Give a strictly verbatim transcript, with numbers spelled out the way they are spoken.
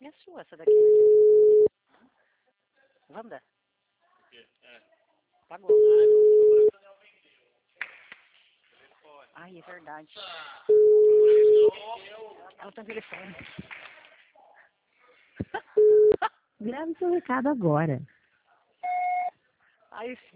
É sua essa daqui, né? Wanda? Pagou. Ai, é verdade. Ela tem telefone. Grave seu recado agora. Ai,